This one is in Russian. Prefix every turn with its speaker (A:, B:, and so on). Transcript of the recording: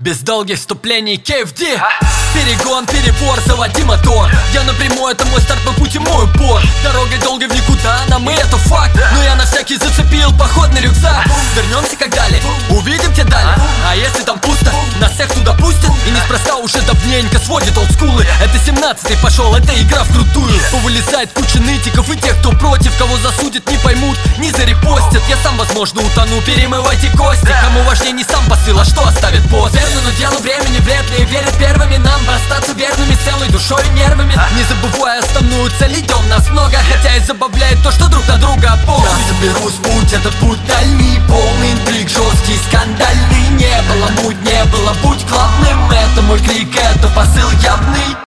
A: Без долгих вступлений KFD. Перегон, перебор, заводи мотор. Я напрямую, это мой старт, по пути мой упор. Дорогой долгой в никуда, нам и это факт. Но я на всякий зацепил походный рюкзак. Вернемся как дали, увидим тебя далее. А если там пусто, нас всех туда пустят. И неспроста уже давненько сводит олдскулы. Это 17-й пошел, это игра в крутую. Повылезает куча нытиков и тех, кто против. Кого засудят, не поймут, не зарепостят. Я сам, возможно, утону, перемывайте кости. Кому важнее не сам посыл, а что оставит пост. Верно, но делу времени вряд ли верят первыми нам. Остаться верными целой душой и нервами. Не забывая основную цель, идем нас много. Хотя и забавляет то, что друг на друга опор. Я соберусь в путь, этот путь дальний. Полный интриг, жесткий, скандальный. Не было муть, не было будь главным. Это мой крик, это посыл явный.